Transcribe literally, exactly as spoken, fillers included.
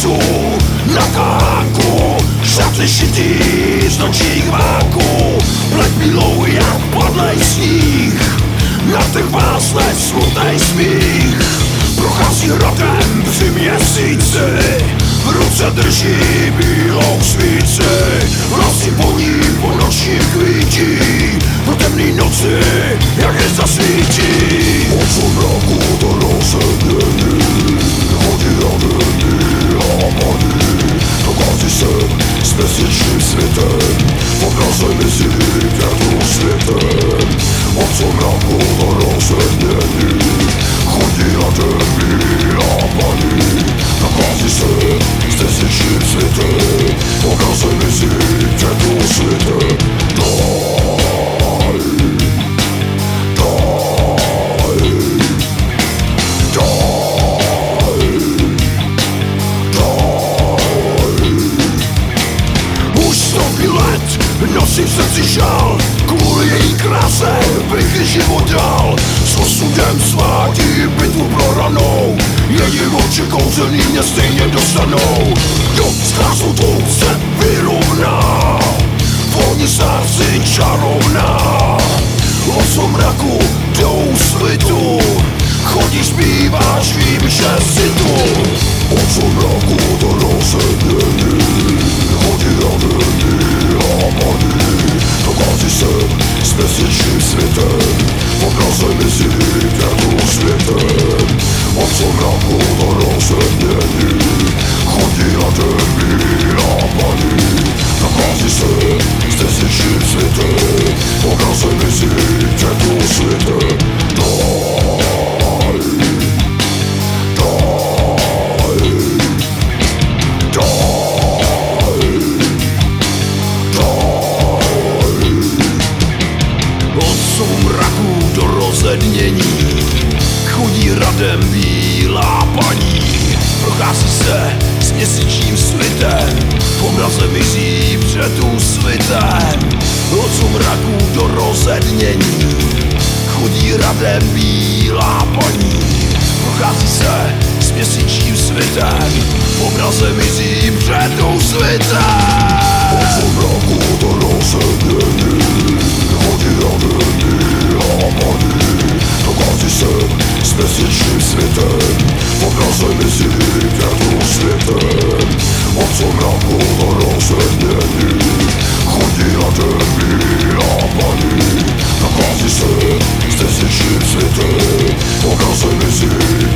ležu na tánku, šaty šitý z nočních váků, pleť bílou jak padlej sníh, na těch vásnech smutnej smích. Prochází hradem při měsíci, v ruce drží bílou svíci, vlasy voní po nočním kvítí, po temný noci jak je zasvítí. Od somraku do rozemění chodí radení a paní, dochází sem s měsíčním světem, v obraze mizí těmto světem. Od somraku do rozemění chodí radení a paní, dochází sem s měsíčním světem, v obraze mizí těmto světem. Nosím v srdci žál, kvůli její kráse bych život dal. S osudem svádí bitvu proranou, její oči kouzelný mě stejně dostanou. Kdo s krásou tvou se vyrovná, vůni srdci čarovná. Od somraku do úsvitu chodíš, zpíváš, vím, že si tu. Od somraku do rozemění chodí radení a paní, dochází sem s měsíčním světem, v obraze mizí těmto světem. Od somraku do rozemění chodí radení a paní, dochází sem s měsíčním světem, v obraze mizí těmto světem. Chodí radem bílá paní, prochází se s měsíčním svitem, v obraze mizí před úsvitem. Od somraku do rozednění chodí radem bílá paní, prochází se s měsíčním svitem, v obraze mizí před úsvitem. Od somraku do rozednění chodí radem bílá paní, dochází sem s měsíčním světem, v obraze mizí těmto světem. Od somraku do rozednění chodí radení a paní, dochází sem s měsíčním světem, v obraze mizí